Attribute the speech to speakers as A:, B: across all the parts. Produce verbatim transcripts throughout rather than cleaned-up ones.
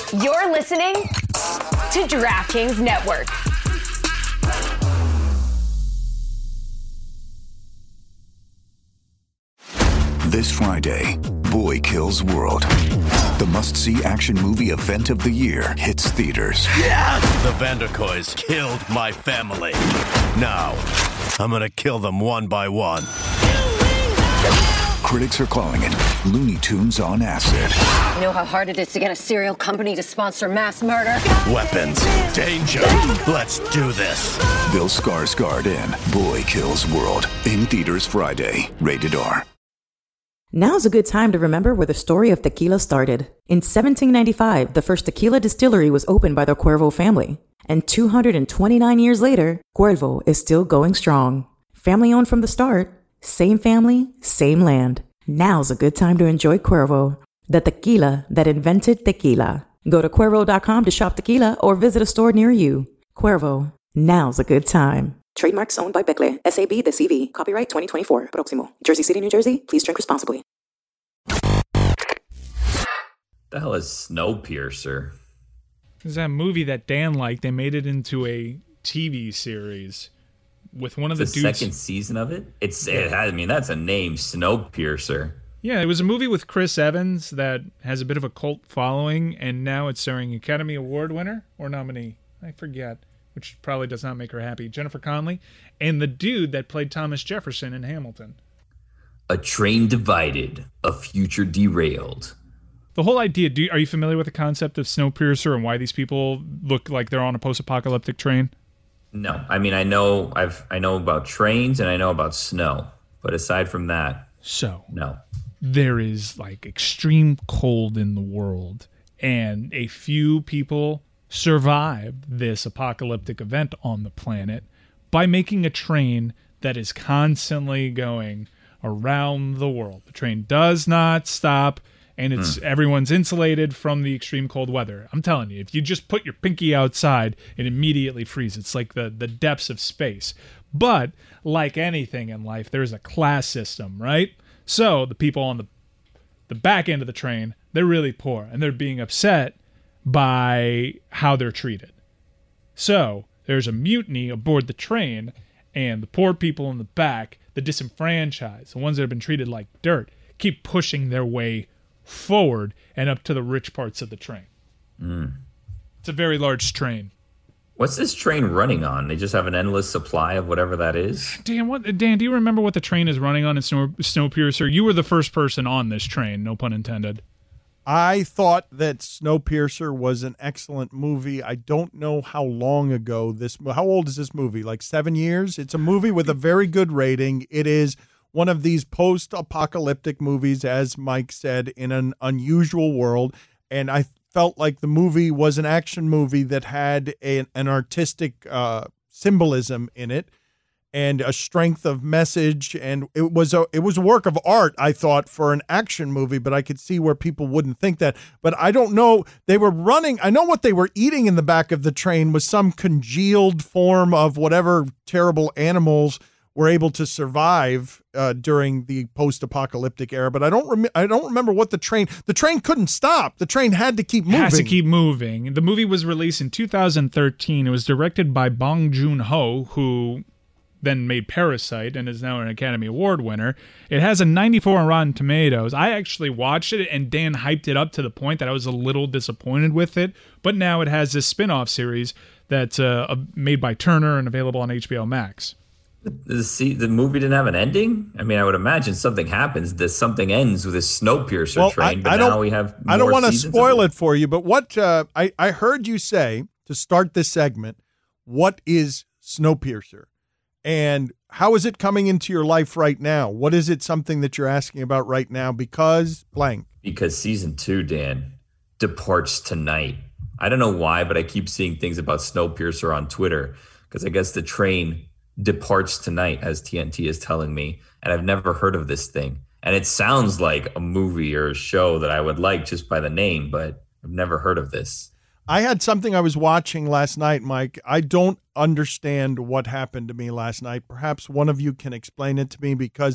A: You're listening to DraftKings Network.
B: This Friday, Boy Kills World. The must-see action movie event of the year hits theaters.
C: Yes! The Vanderkoys killed my family. Now, I'm gonna kill them one by one.
B: Critics are calling it Looney Tunes on acid.
D: You know how hard it is to get a serial company to sponsor mass murder?
C: Weapons, danger, let's do this.
B: Bill Skarsgård in Boy Kills World. In theaters Friday. Rated R.
E: Now's a good time to remember where the story of tequila started. In seventeen ninety-five, the first tequila distillery was opened by the Cuervo family. And two hundred twenty-nine years later, Cuervo is still going strong. Family owned from the start, same family, same land. Now's a good time to enjoy Cuervo, the tequila that invented tequila. Go to Cuervo dot com to shop tequila or visit a store near you. Cuervo, now's a good time. Trademarks owned by Becle, S A B de C V. Copyright twenty twenty-four. Proximo. Jersey City, New Jersey. Please drink responsibly.
F: The hell is Snowpiercer?
G: It's that movie that Dan liked. They made it into a T V series with one of the,
F: the
G: dudes.
F: second season of it. It's. It has, I mean, that's a name, Snowpiercer.
G: Yeah, it was a movie with Chris Evans that has a bit of a cult following, and now it's starring Academy Award winner or nominee. I forget. Which probably does not make her happy, Jennifer Connelly, and the dude that played Thomas Jefferson in Hamilton.
F: A train divided, a future derailed.
G: The whole idea, do you, are you familiar with the concept of Snowpiercer and why these people look like they're on a post-apocalyptic train?
F: No, I mean, I know I've I know about trains and I know about snow, but aside from that,
G: so
F: no.
G: There is like extreme cold in the world, and a few people survived this apocalyptic event on the planet by making a train that is constantly going around the world. The train does not stop, and it's mm. everyone's insulated from the extreme cold weather. I'm telling you, if you just put your pinky outside, it immediately freezes. It's like the, the depths of space. But like anything in life, there's a class system, right? So the people on the the back end of the train, they're really poor, and they're being upset by how they're treated. So there's a mutiny aboard the train, and the poor people in the back, the disenfranchised, the ones that have been treated like dirt, keep pushing their way forward and up to the rich parts of the train.
F: Mm.
G: It's a very large train.
F: What's this train running on? They just have an endless supply of whatever that is?
G: Dan, what, Dan, do you remember what the train is running on in Snow, Snowpiercer? You were the first person on this train, no pun intended.
H: I thought that Snowpiercer was an excellent movie. I don't know how long ago this, how old is this movie? Like seven years? It's a movie with a very good rating. It is one of these post-apocalyptic movies, as Mike said, in an unusual world. And I felt like the movie was an action movie that had a, an artistic uh, symbolism in it and a strength of message, and it was a it was a work of art, I thought, for an action movie, but I could see where people wouldn't think that. But I don't know, they were running, I know what they were eating in the back of the train was some congealed form of whatever terrible animals were able to survive uh, during the post-apocalyptic era, but I don't rem- I don't remember what the train, the train couldn't stop. The train had to keep moving.
G: Has to keep moving. The movie was released in two thousand thirteen. It was directed by Bong Joon-ho, who then made Parasite and is now an Academy Award winner. It has a ninety-four on Rotten Tomatoes. I actually watched it, and Dan hyped it up to the point that I was a little disappointed with it, but now it has this spin-off series that's uh, made by Turner and available on H B O Max.
F: The, the movie didn't have an ending? I mean, I would imagine something happens. That something ends with this Snowpiercer
H: well,
F: train,
H: I,
F: but
H: I
F: now we have more
H: I don't want to spoil
F: it.
H: it for you, but what uh, I, I heard you say to start this segment, what is Snowpiercer? And how is it coming into your life right now? What is it something that you're asking about right now? Because blank.
F: Because season two, Dan, departs tonight. I don't know why, but I keep seeing things about Snowpiercer on Twitter because I guess the train departs tonight, as T N T is telling me, and I've never heard of this thing. And it sounds like a movie or a show that I would like just by the name, but I've never heard of this.
H: I had something I was watching last night, Mike. I don't understand what happened to me last night. Perhaps one of you can explain it to me, because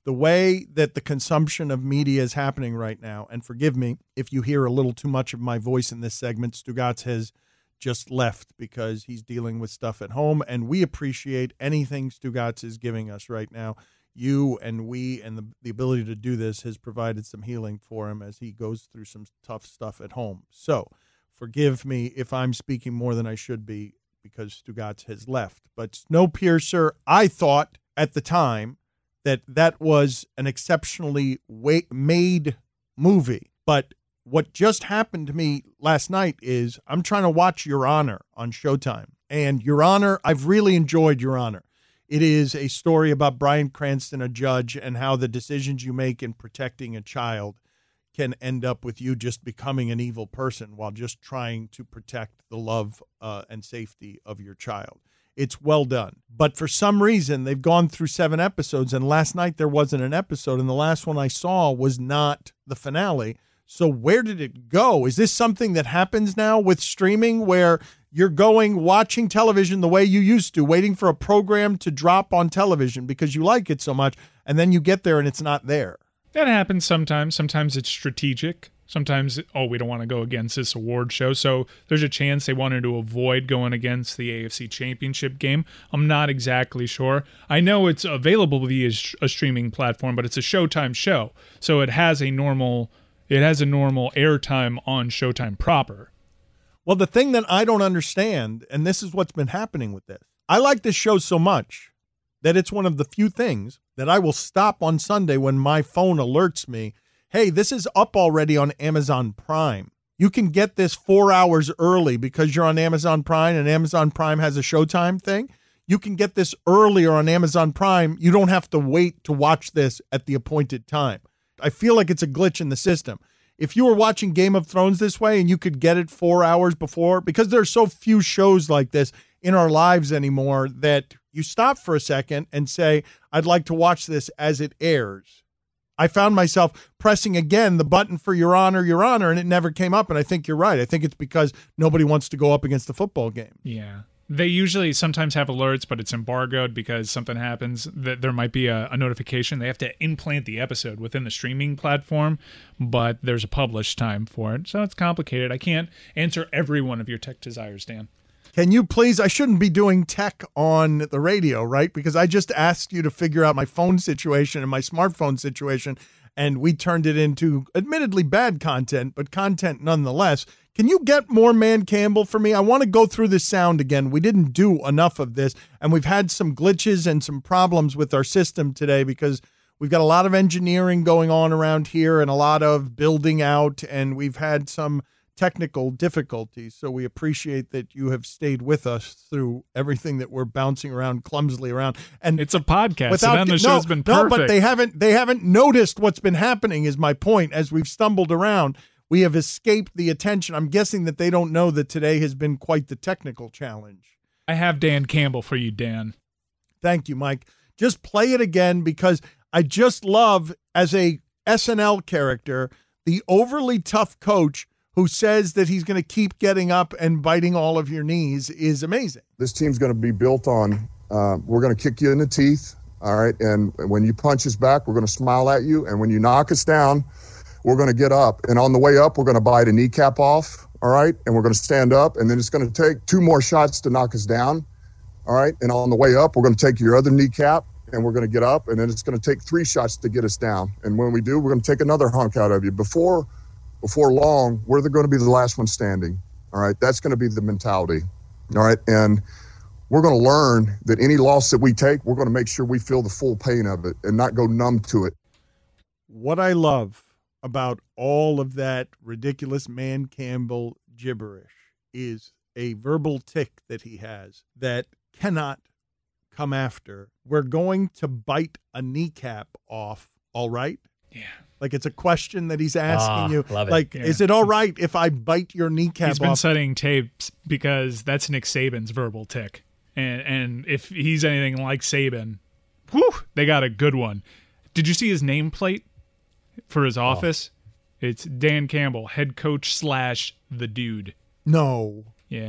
H: The way that the consumption of media is happening right now, and forgive me if you hear a little too much of my voice in this segment, Stugotz has just left because he's dealing with stuff at home, and we appreciate anything Stugotz is giving us right now. You and we and the, the ability to do this has provided some healing for him as he goes through some tough stuff at home. So forgive me if I'm speaking more than I should be because Stugotz has left. But Snowpiercer, I thought at the time that that was an exceptionally wa- made movie. But what just happened to me last night is I'm trying to watch Your Honor on Showtime. And Your Honor, I've really enjoyed Your Honor. It is a story about Bryan Cranston, a judge, and how the decisions you make in protecting a child can end up with you just becoming an evil person while just trying to protect the love uh, and safety of your child. It's well done. But for some reason, they've gone through seven episodes, and last night there wasn't an episode, and the last one I saw was not the finale. So where did it go? Is this something that happens now with streaming where you're going, watching television the way you used to, waiting for a program to drop on television because you like it so much, and then you get there and it's not there?
G: That happens sometimes. Sometimes it's strategic. Sometimes, oh, we don't want to go against this award show. So there's a chance they wanted to avoid going against the A F C Championship game. I'm not exactly sure. I know it's available via a streaming platform, but it's a Showtime show. So it has a normal, it has a normal airtime on Showtime proper.
H: Well, the thing that I don't understand, and this is what's been happening with this, I like this show so much that it's one of the few things that I will stop on Sunday when my phone alerts me, hey, this is up already on Amazon Prime. You can get this four hours early because you're on Amazon Prime and Amazon Prime has a Showtime thing. You can get this earlier on Amazon Prime. You don't have to wait to watch this at the appointed time. I feel like it's a glitch in the system. If you were watching Game of Thrones this way and you could get it four hours before, because there's so few shows like this in our lives anymore that you stop for a second and say, I'd like to watch this as it airs. I found myself pressing again the button for Your Honor, Your Honor, and it never came up. And I think you're right. I think it's because nobody wants to go up against the football game.
G: Yeah. They usually sometimes have alerts, but it's embargoed because something happens. That there might be a, a notification. They have to implant the episode within the streaming platform, but there's a published time for it. So it's complicated. I can't answer every one of your tech desires, Dan.
H: Can you please, I shouldn't be doing tech on the radio, right? Because I just asked you to figure out my phone situation and my smartphone situation, and we turned it into admittedly bad content, but content nonetheless. Can you get more Man Campbell for me? I want to go through this sound again. We didn't do enough of this, and we've had some glitches and some problems with our system today because we've got a lot of engineering going on around here and a lot of building out, and we've had some technical difficulties. So we appreciate that you have stayed with us through everything that we're bouncing around clumsily around. And
G: it's a podcast.
H: Without,
G: so then the
H: no,
G: show's been perfect.
H: No, but they haven't they haven't noticed what's been happening is my point. As we've stumbled around, we have escaped the attention. I'm guessing that they don't know that today has been quite the technical challenge.
G: I have Dan Campbell for you, Dan.
H: Thank you, Mike. Just play it again because I just love, as a S N L character, the overly tough coach who says that he's going to keep getting up and biting all of your knees is amazing.
I: This team's going to be built on, uh, we're going to kick you in the teeth, all right? And when you punch us back, we're going to smile at you. And when you knock us down, we're going to get up. And on the way up, we're going to bite a kneecap off, all right? And we're going to stand up. And then it's going to take two more shots to knock us down, all right? And on the way up, we're going to take your other kneecap, and we're going to get up. And then it's going to take three shots to get us down. And when we do, we're going to take another hunk out of you. Before... Before long, we're going to be the last one standing. All right. That's going to be the mentality. All right. And we're going to learn that any loss that we take, we're going to make sure we feel the full pain of it and not go numb to it.
H: What I love about all of that ridiculous Man Campbell gibberish is a verbal tick that he has that cannot come after. We're going to bite a kneecap off. All right.
G: Yeah.
H: Like it's a question that he's asking
J: oh,
H: you.
J: Love it.
H: Like,
G: yeah.
H: is it all right if I bite your kneecap
G: He's been
H: off?
G: studying tapes because that's Nick Saban's verbal tick. And and if he's anything like Saban, whew, they got a good one. Did you see his nameplate for his office? Oh. It's Dan Campbell, head coach slash the dude.
H: No.
G: Yeah.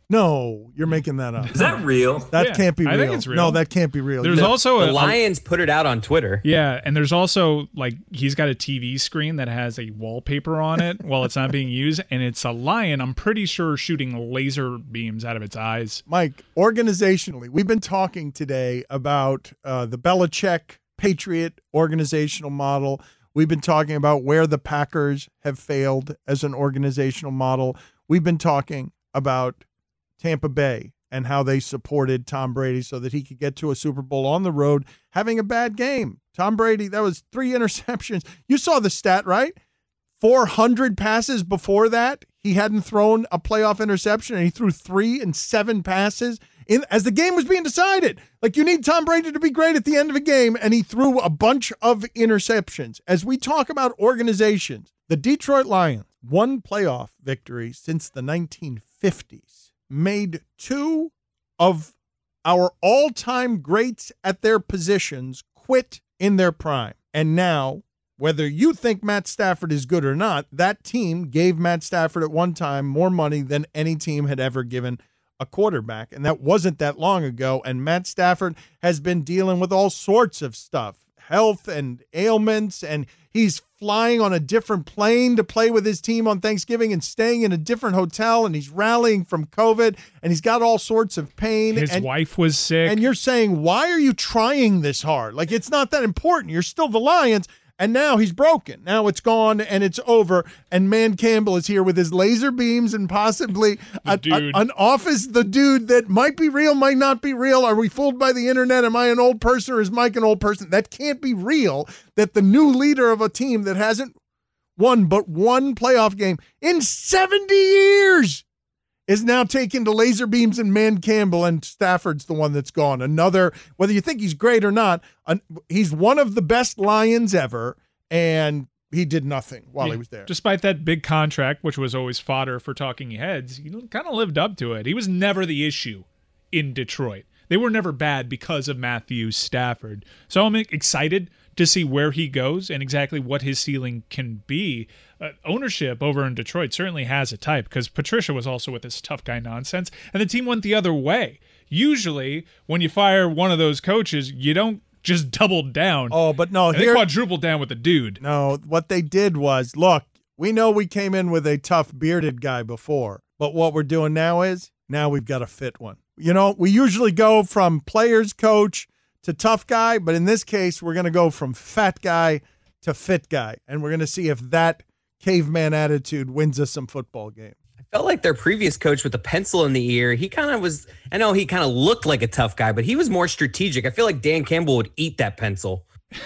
H: No, you're making that up.
F: Is that real?
H: That
G: Yeah,
H: can't be real.
G: I think it's real.
H: No, that can't be real.
G: There's
H: You-
G: also
J: The
G: a,
J: Lions put it out on Twitter.
G: Yeah, and there's also like he's got a T V screen that has a wallpaper on it while it's not being used, and it's a lion, I'm pretty sure, shooting laser beams out of its eyes.
H: Mike, organizationally, we've been talking today about uh, the Belichick Patriot organizational model. We've been talking about where the Packers have failed as an organizational model. We've been talking about Tampa Bay and how they supported Tom Brady so that he could get to a Super Bowl on the road having a bad game. Tom Brady, that was three interceptions. You saw the stat, right? four hundred passes before that. He hadn't thrown a playoff interception, and he threw three and seven passes in as the game was being decided. Like, you need Tom Brady to be great at the end of a game, and he threw a bunch of interceptions. As we talk about organizations, the Detroit Lions, one playoff victory since the nineteen fifties, made two of our all-time greats at their positions quit in their prime. And now, whether you think Matt Stafford is good or not, that team gave Matt Stafford at one time more money than any team had ever given a quarterback. And that wasn't that long ago. And Matt Stafford has been dealing with all sorts of stuff, health and ailments, and he's flying on a different plane to play with his team on Thanksgiving and staying in a different hotel, and he's rallying from COVID, and he's got all sorts of pain.
G: His
H: and,
G: wife was sick.
H: And you're saying, why are you trying this hard? Like, it's not that important. You're still the Lions. And now he's broken. Now it's gone and it's over. And Man Campbell is here with his laser beams and possibly a, a, an office, the dude that might be real, might not be real. Are we fooled by the internet? Am I an old person or is Mike an old person? That can't be real, that the new leader of a team that hasn't won but one playoff game in seventy years is now taken to laser beams and Man Campbell, and Stafford's the one that's gone. Another, whether you think he's great or not, an, he's one of the best Lions ever, and he did nothing while
G: Yeah,
H: he was there.
G: Despite that big contract, which was always fodder for talking heads, he kind of lived up to it. He was never the issue in Detroit. They were never bad because of Matthew Stafford. So I'm excited to see where he goes and exactly what his ceiling can be. Uh, ownership over in Detroit certainly has a type, because Patricia was also with this tough guy nonsense, and the team went the other way. Usually, when you fire one of those coaches, you don't just double down.
H: Oh, but no,
G: and
H: here,
G: they quadrupled down with the dude.
H: No, what they did was, look, we know we came in with a tough bearded guy before, but what we're doing now is, now we've got a fit one. You know, we usually go from players coach to tough guy, but in this case, we're going to go from fat guy to fit guy, and we're going to see if that caveman attitude wins us some football games.
J: I felt like their previous coach with the pencil in the ear, he kind of was, I know he kind of looked like a tough guy, but he was more strategic. I feel like Dan Campbell would eat that pencil.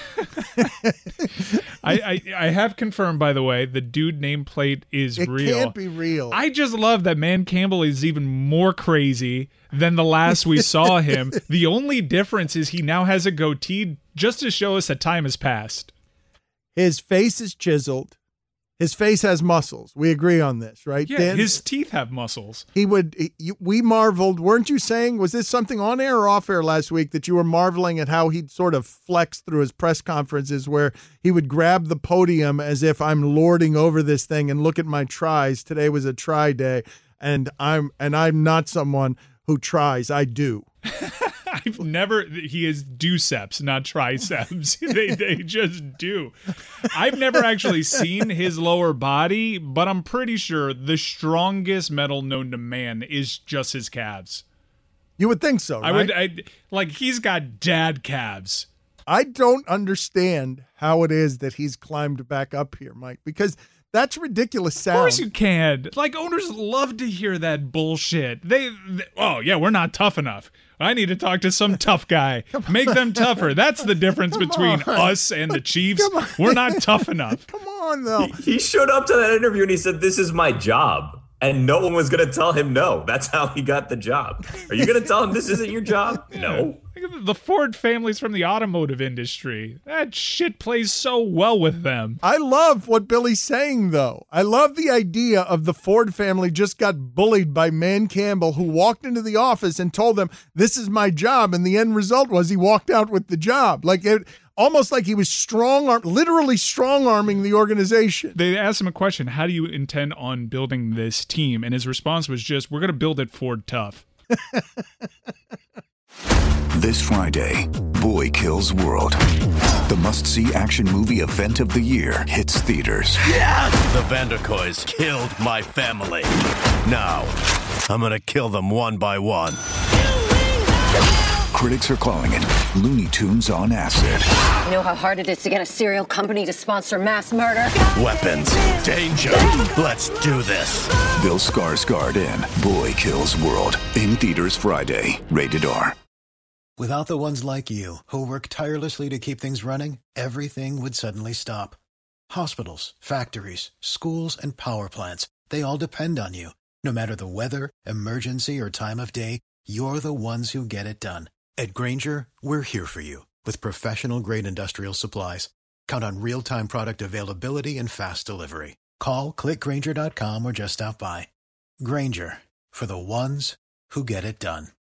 G: I, I I have confirmed, by the way, the dude nameplate is
H: it
G: real.
H: It can't be real.
G: I just love that Man Campbell is even more crazy than the last we saw him. The only difference is he now has a goatee just to show us that time has passed.
H: His face is chiseled. His face has muscles. We agree on this, right?
G: Yeah,
H: Dan?
G: his teeth have muscles.
H: He would. He, we marveled. Weren't you saying? Was this something on air or off air last week that you were marveling at how he'd sort of flex through his press conferences, where he would grab the podium as if I'm lording over this thing and look at my tries. Today was a try day, and I'm and I'm not someone who tries. I do.
G: I've never, he is duceps, not triceps. they, they just do. I've never actually seen his lower body, but I'm pretty sure the strongest metal known to man is just his calves.
H: You would think so, right?
G: I would, I, like, he's got dad calves.
H: I don't understand how it is that he's climbed back up here, Mike, because that's ridiculous sound.
G: Of course you can. Like, owners love to hear that bullshit. They, they oh, yeah, we're not tough enough. I need to talk to some tough guy. Make them tougher. That's the difference
H: Come
G: between
H: on.
G: us and the Chiefs. We're not tough enough.
H: Come on, though.
F: He, he showed up to that interview and he said, "This is my job." And no one was going to tell him no. That's how he got the job. Are you going to tell him this isn't your job? No.
G: The Ford family's from the automotive industry. That shit plays so well with them.
H: I love what Billy's saying, though. I love the idea of the Ford family just got bullied by Man Campbell, who walked into the office and told them, this is my job. And the end result was he walked out with the job. Like it, almost like he was strong, arm, literally strong arming the organization.
G: They asked him a question, how do you intend on building this team? And his response was just, we're going to build it Ford tough.
B: This Friday, Boy Kills World. The must-see action movie event of the year hits theaters.
C: Yes! The Vanderkoys killed my family. Now, I'm gonna kill them one by one.
B: Critics are calling it Looney Tunes on acid.
D: You know how hard it is to get a serial company to sponsor mass murder?
C: Weapons, danger. Let's do this.
B: Bill Skarsgård in Boy Kills World. In theaters Friday. Rated R.
K: Without the ones like you, who work tirelessly to keep things running, everything would suddenly stop. Hospitals, factories, schools, and power plants, they all depend on you. No matter the weather, emergency, or time of day, you're the ones who get it done. At Grainger, we're here for you with professional-grade industrial supplies. Count on real-time product availability and fast delivery. Call, click Grainger dot com, or just stop by. Grainger, for the ones who get it done.